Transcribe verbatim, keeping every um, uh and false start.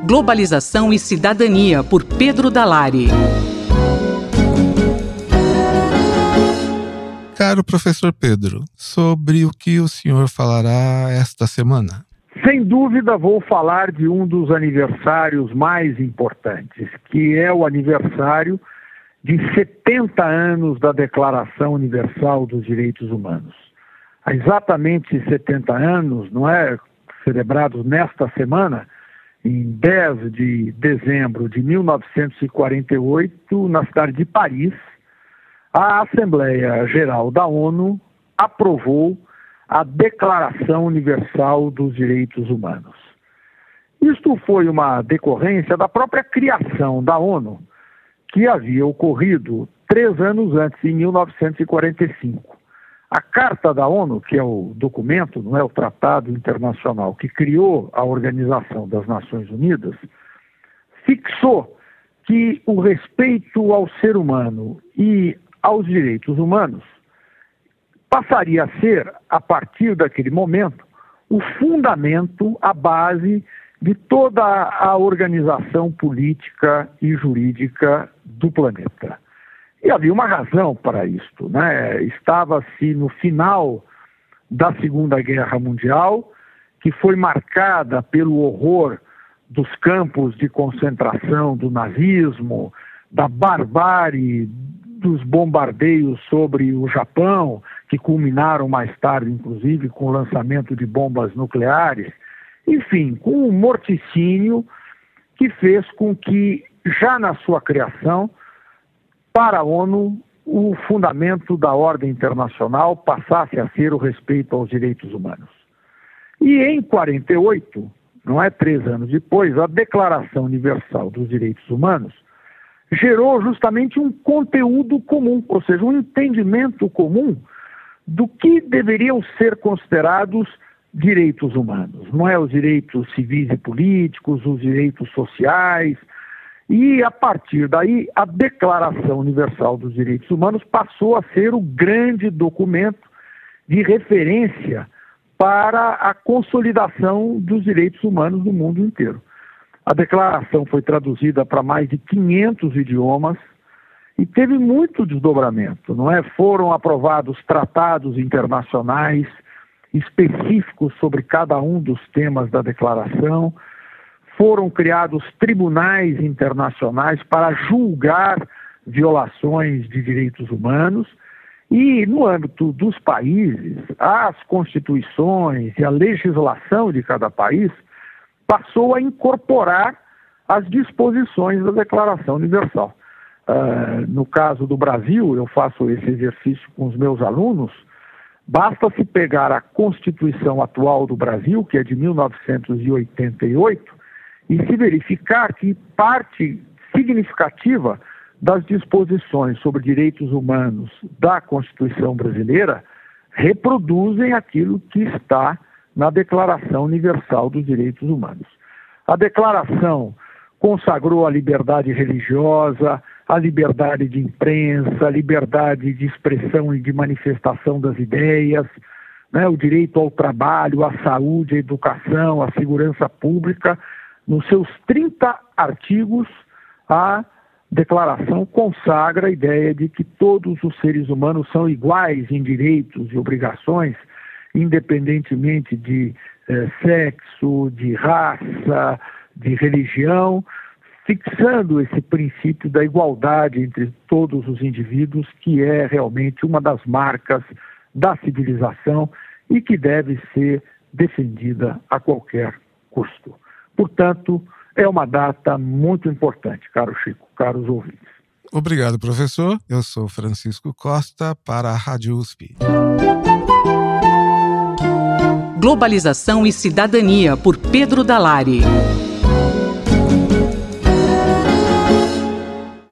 Globalização e Cidadania, por Pedro Dalari. Caro professor Pedro, sobre o que o senhor falará esta semana? Sem dúvida vou falar de um dos aniversários mais importantes, que é o aniversário de setenta anos da Declaração Universal dos Direitos Humanos. Há exatamente setenta anos, não é, celebrados nesta semana, em dez de dezembro de mil novecentos e quarenta e oito, na cidade de Paris, a Assembleia Geral da ONU aprovou a Declaração Universal dos Direitos Humanos. Isto foi uma decorrência da própria criação da ONU, que havia ocorrido três anos antes, em mil novecentos e quarenta e cinco. A Carta da ONU, que é o documento, não é o tratado internacional que criou a Organização das Nações Unidas, fixou que o respeito ao ser humano e aos direitos humanos passaria a ser, a partir daquele momento, o fundamento, a base de toda a organização política e jurídica do planeta. E havia uma razão para isto, né? Estava-se no final da Segunda Guerra Mundial, que foi marcada pelo horror dos campos de concentração do nazismo, da barbárie dos bombardeios sobre o Japão, que culminaram mais tarde, inclusive, com o lançamento de bombas nucleares, enfim, com um morticínio que fez com que, já na sua criação, para a ONU, o fundamento da ordem internacional passasse a ser o respeito aos direitos humanos. E em quarenta e oito, não é três anos depois, a Declaração Universal dos Direitos Humanos gerou justamente um conteúdo comum, ou seja, um entendimento comum do que deveriam ser considerados direitos humanos. Não é os direitos civis e políticos, os direitos sociais. E, a partir daí, a Declaração Universal dos Direitos Humanos passou a ser o grande documento de referência para a consolidação dos direitos humanos no mundo inteiro. A declaração foi traduzida para mais de quinhentos idiomas e teve muito desdobramento, não é? Foram aprovados tratados internacionais específicos sobre cada um dos temas da declaração, foram criados tribunais internacionais para julgar violações de direitos humanos e, no âmbito dos países, as constituições e a legislação de cada país passou a incorporar as disposições da Declaração Universal. Uh, no caso do Brasil, eu faço esse exercício com os meus alunos, basta-se pegar a Constituição atual do Brasil, que é de mil novecentos e oitenta e oito, e se verificar que parte significativa das disposições sobre direitos humanos da Constituição brasileira reproduzem aquilo que está na Declaração Universal dos Direitos Humanos. A declaração consagrou a liberdade religiosa, a liberdade de imprensa, a liberdade de expressão e de manifestação das ideias, né, o direito ao trabalho, à saúde, à educação, à segurança pública. Nos seus trinta artigos, a declaração consagra a ideia de que todos os seres humanos são iguais em direitos e obrigações, independentemente de eh, sexo, de raça, de religião, fixando esse princípio da igualdade entre todos os indivíduos, que é realmente uma das marcas da civilização e que deve ser defendida a qualquer custo. Portanto, é uma data muito importante, caro Chico, caros ouvintes. Obrigado, professor. Eu sou Francisco Costa, para a Rádio U S P. Globalização e Cidadania, por Pedro Dalari.